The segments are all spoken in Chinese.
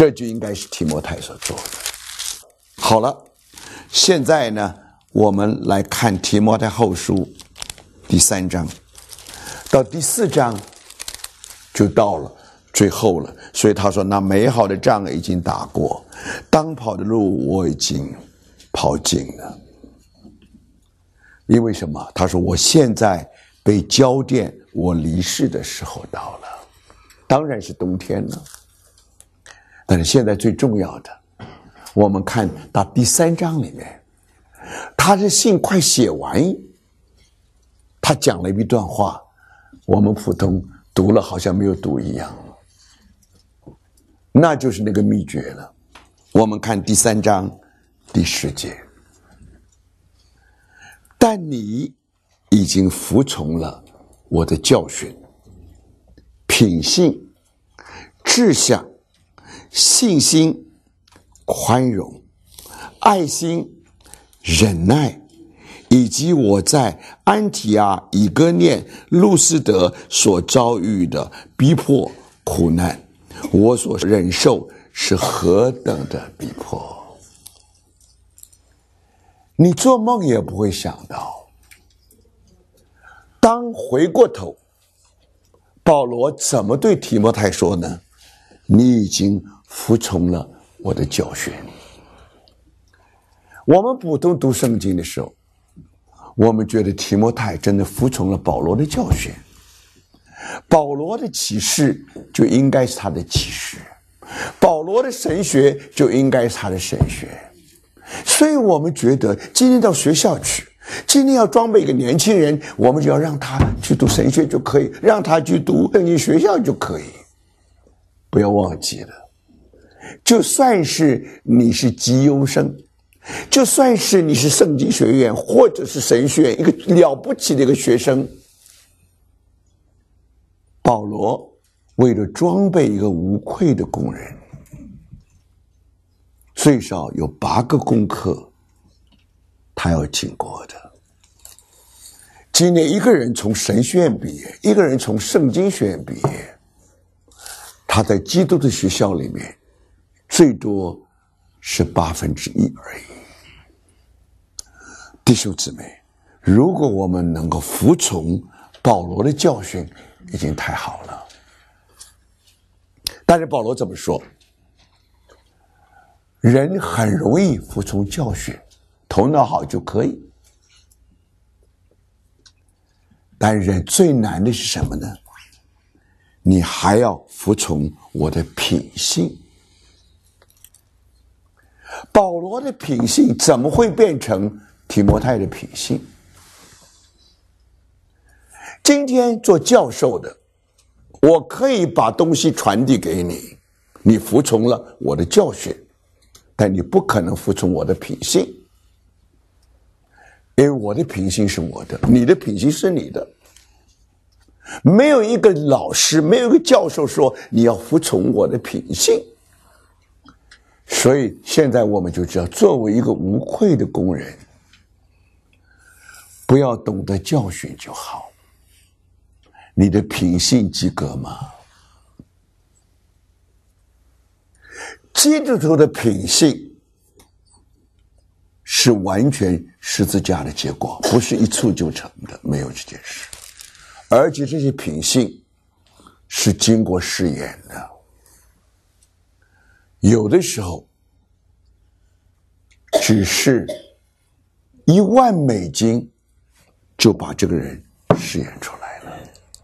这就应该是提摩太所做的。好了，现在呢，我们来看提摩太后书第3章，到第4章就到了最后了。所以他说，那美好的仗已经打过，当跑的路我已经跑尽了。因为什么？他说我现在被交奠，我离世的时候到了。当然是冬天了，但是现在最重要的，我们看到第3章里面，他的信快写完，他讲了一段话，我们普通读了好像没有读一样，那就是那个秘诀了。我们看第3章第10节，但你已经服从了我的教训，品性、志向、信心、宽容、爱心、忍耐，以及我在安提阿、以哥念、路斯德所遭遇的逼迫、苦难，我所忍受是何等的逼迫。你做梦也不会想到，当回过头，保罗怎么对提摩太说呢？你已经服从了我的教训。我们普通读圣经的时候，我们觉得提摩太真的服从了保罗的教训，保罗的启示就应该是他的启示，保罗的神学就应该是他的神学。所以我们觉得今天到学校去，今天要装备一个年轻人，我们就要让他去读神学就可以，让他去读圣经学校就可以。不要忘记了，就算是你是绩优生，就算是你是圣经学院或者是神学院一个了不起的一个学生，保罗为了装备一个无愧的工人，最少有8个功课他要经过的。今天一个人从神学院毕业，一个人从圣经学院毕业，他在基督的学校里面最多是1%而已。弟兄姊妹，如果我们能够服从保罗的教训，已经太好了。但是保罗怎么说？人很容易服从教训，头脑好就可以。但人最难的是什么呢？你还要服从我的品性。保罗的品性怎么会变成提摩太的品性？今天做教授的，我可以把东西传递给你，你服从了我的教训，但你不可能服从我的品性，因为我的品性是我的，你的品性是你的。没有一个老师，没有一个教授说你要服从我的品性。所以现在我们就知道，作为一个无愧的工人，不要懂得教训就好。你的品性及格吗？基督徒的品性是完全十字架的结果，不是一蹴就成的，没有这件事。而且这些品性是经过试验的，有的时候只是$10,000就把这个人试验出来了。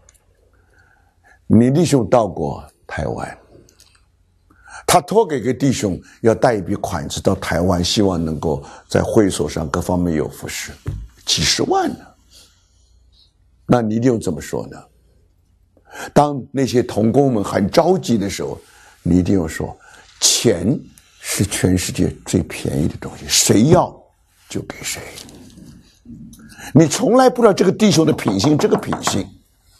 你弟兄到过台湾，他托给个弟兄要带一笔款子到台湾，希望能够在会所上各方面有服侍，几十万呢。那你弟兄怎么说呢？当那些同工们很着急的时候，你弟兄说，钱是全世界最便宜的东西，谁要就给谁。你从来不知道这个弟兄的品性，这个品性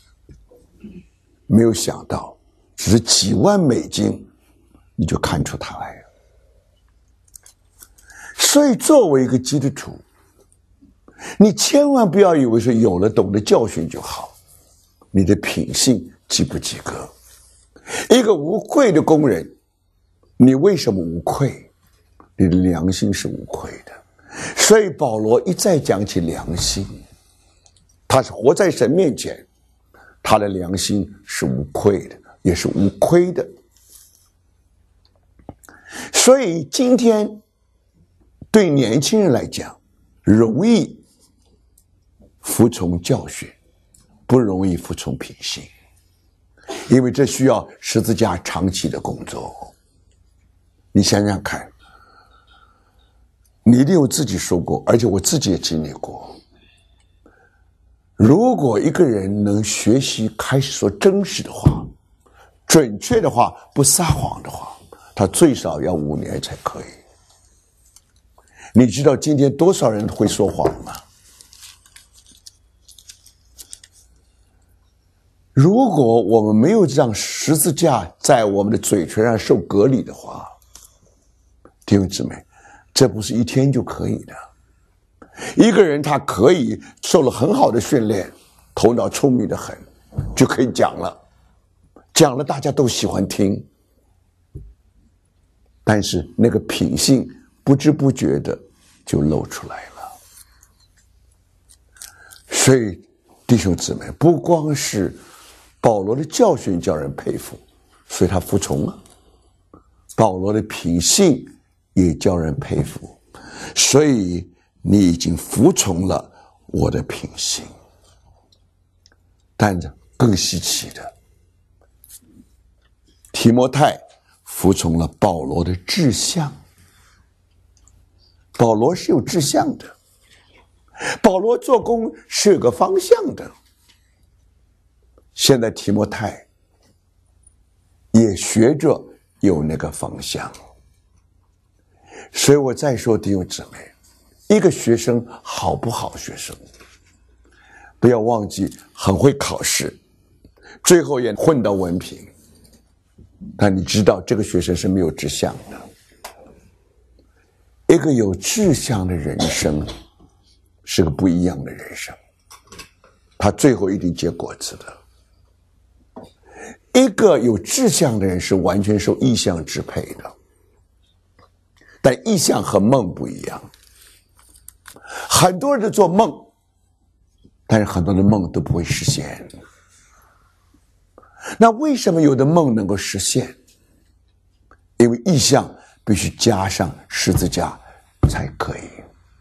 没有想到，只是几万美金你就看出他来了。所以作为一个基督徒，你千万不要以为是有了懂得教训就好，你的品性及不及格。一个无愧的工人你为什么无愧？你的良心是无愧的。所以保罗一再讲起良心，他是活在神面前，他的良心是无愧的，也是无亏的。所以今天对年轻人来讲，容易服从教训，不容易服从品性，因为这需要十字架长期的工作。你想想看，你一定有自己说过，而且我自己也经历过。如果一个人能学习开始说真实的话，准确的话，不撒谎的话，他最少要5年才可以。你知道今天多少人会说谎吗？如果我们没有让十字架在我们的嘴唇上受隔离的话，弟兄姊妹，这不是一天就可以的。一个人他可以受了很好的训练，头脑聪明的很，就可以讲了，讲了大家都喜欢听，但是那个品性不知不觉的就露出来了。所以弟兄姊妹，不光是保罗的教训叫人佩服，所以他服从了，保罗的品性也叫人佩服，所以你已经服从了我的品性。但更稀奇的，提摩太服从了保罗的志向。保罗是有志向的，保罗做工是有个方向的。现在提摩太也学着有那个方向。所以我再说弟兄姊妹，一个学生好不好学生，不要忘记很会考试，最后也混到文凭，但你知道这个学生是没有志向的。一个有志向的人生是个不一样的人生，他最后一定结果子的。一个有志向的人是完全受意向支配的，但意向和梦不一样。很多人都做梦，但是很多的梦都不会实现。那为什么有的梦能够实现？因为意向必须加上十字架才可以。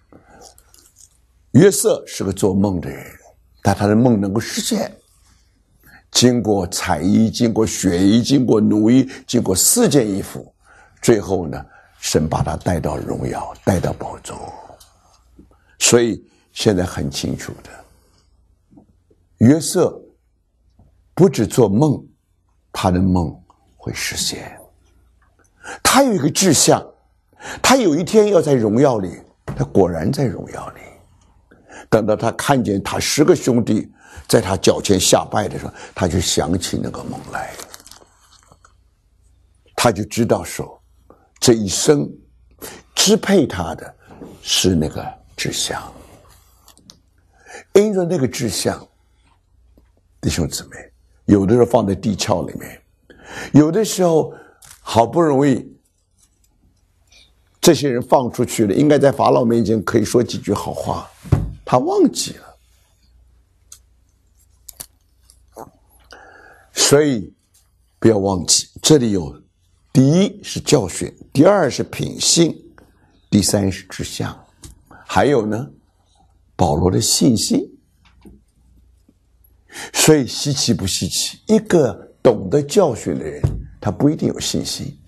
约瑟是个做梦的人，但他的梦能够实现。经过彩衣，经过血衣，经过奴役，经过4件衣服，最后呢，神把他带到荣耀，带到宝座。所以现在很清楚的，约瑟不只做梦，他的梦会实现。他有一个志向，他有一天要在荣耀里，他果然在荣耀里。等到他看见他10个兄弟在他脚前下拜的时候，他就想起那个梦来，他就知道说，这一生支配他的是那个志向。因着那个志向，弟兄姊妹，有的时候放在地壳里面，有的时候好不容易这些人放出去了，应该在法老面前可以说几句好话，他忘记了。所以不要忘记，这里有第一是教训，第二是品性，第三是志向，还有呢，保罗的信心。所以稀奇不稀奇，一个懂得教训的人，他不一定有信心。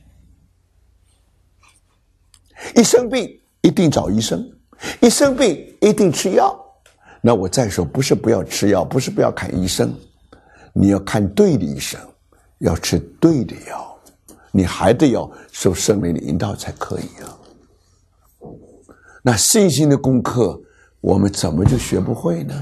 一生病一定找医生，一生病一定吃药。那我再说，不是不要吃药，不是不要看医生，你要看对的医生，要吃对的药，你还得要受圣灵的引导才可以啊。那信心的功课，我们怎么就学不会呢？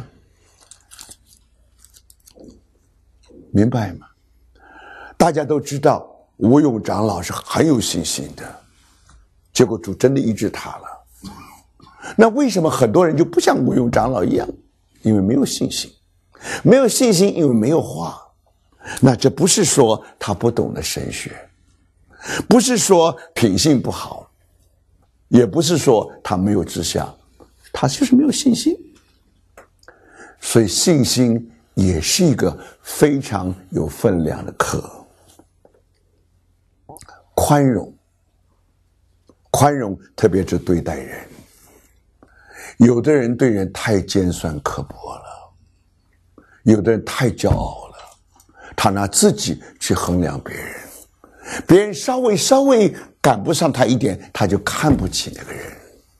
明白吗？大家都知道吴勇长老是很有信心的，结果主真的医治他了。那为什么很多人就不像吴勇长老一样？因为没有信心。没有信心，因为没有话。那这不是说他不懂得神学， 不是说品性不好，也不是说他没有志向，他就是没有信心。所以信心也是一个非常有分量的课。宽容，特别是对待人。有的人对人太尖酸刻薄了，有的人太骄傲了，他拿自己去衡量别人，别人稍微赶不上他一点，他就看不起那个人。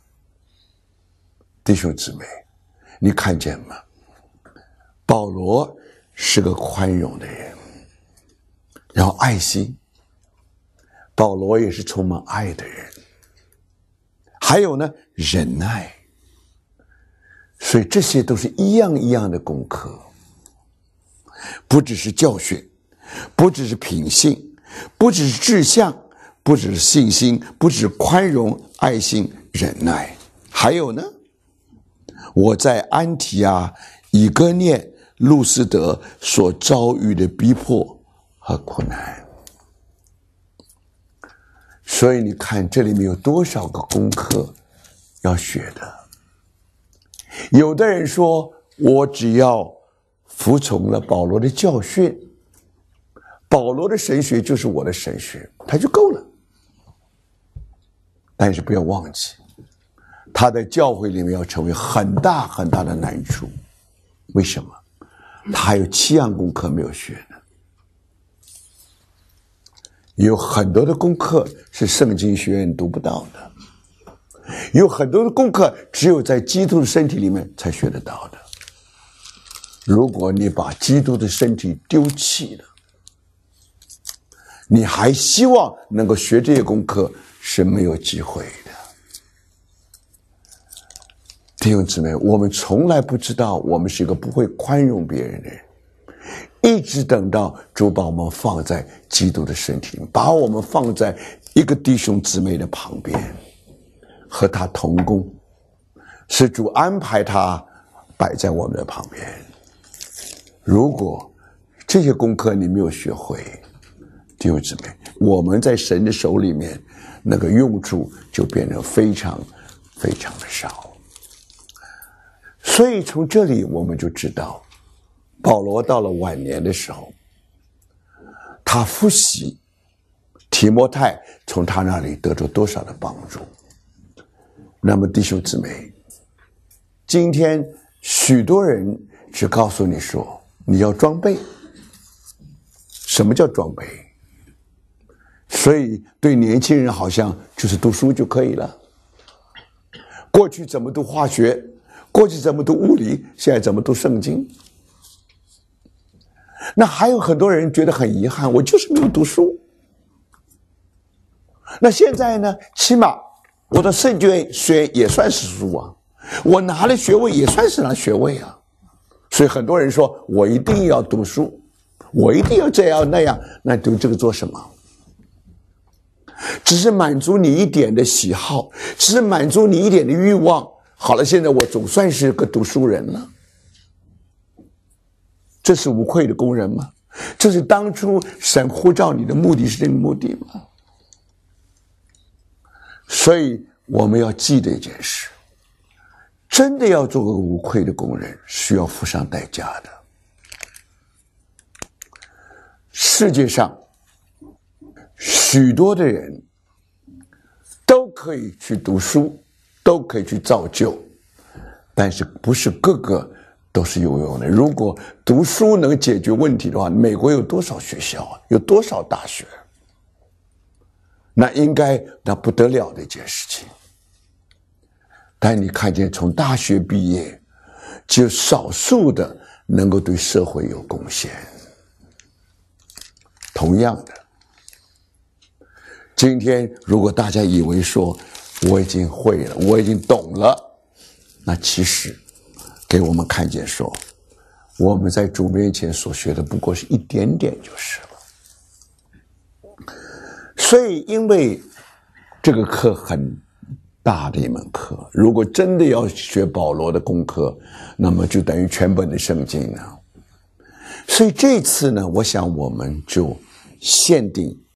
弟兄姊妹，你看见吗？保罗是个宽容的人，然后爱心，保罗也是充满爱的人，还有呢，忍耐。所以这些都是一样一样的功课，不只是教训，不只是品性，不只是志向，不只是信心，不只是宽容、爱心、忍耐，还有呢，我在安提阿、以哥念、路斯德所遭遇的逼迫和苦难。所以你看这里面有多少个功课要学的。有的人说，我只要服从了保罗的教训，保罗的神学就是我的神学，他就够了。但是不要忘记，他在教会里面要成为很大很大的难处。为什么？他还有7样功课没有学呢。有很多的功课是圣经学院读不到的，有很多的功课只有在基督的身体里面才学得到的。如果你把基督的身体丢弃了，你还希望能够学这些功课，是没有机会的。弟兄姊妹，我们从来不知道我们是一个不会宽容别人的人，一直等到主把我们放在基督的身体里，把我们放在一个弟兄姊妹的旁边，和他同工，是主安排他摆在我们的旁边。如果这些功课你没有学会，弟兄姊妹，我们在神的手里面那个用处就变得非常非常的少。所以从这里我们就知道，保罗到了晚年的时候，他复习提摩太从他那里得着多少的帮助。那么弟兄姊妹，今天许多人只告诉你说你要装备。什么叫装备？所以对年轻人好像就是读书就可以了。过去怎么读化学，过去怎么读物理，现在怎么读圣经。那还有很多人觉得很遗憾，我就是没有读书。那现在呢，起码我的圣学也算是书啊，我拿了学位也算是拿学位啊。所以很多人说我一定要读书，我一定要这样那样，那读这个做什么？只是满足你一点的喜好，只是满足你一点的欲望。好了，现在我总算是个读书人了。这是无愧的工人吗？这是当初神呼召你的目的是这个目的吗？所以我们要记得一件事，真的要做个无愧的工人，需要付上代价的。世界上许多的人都可以去读书，都可以去造就，但是不是个个都是有用的。如果读书能解决问题的话，美国有多少学校啊？有多少大学？那应该那不得了的一件事情。但你看见从大学毕业，只有少数的能够对社会有贡献。同样的，今天如果大家以为说我已经会了，我已经懂了，那其实给我们看见说，我们在主面前所学的不过是一点点就是了。所以因为这个课很大的一门课，如果真的要学保罗的功课，那么就等于全本的圣经了。所以这次呢，我想我们就限定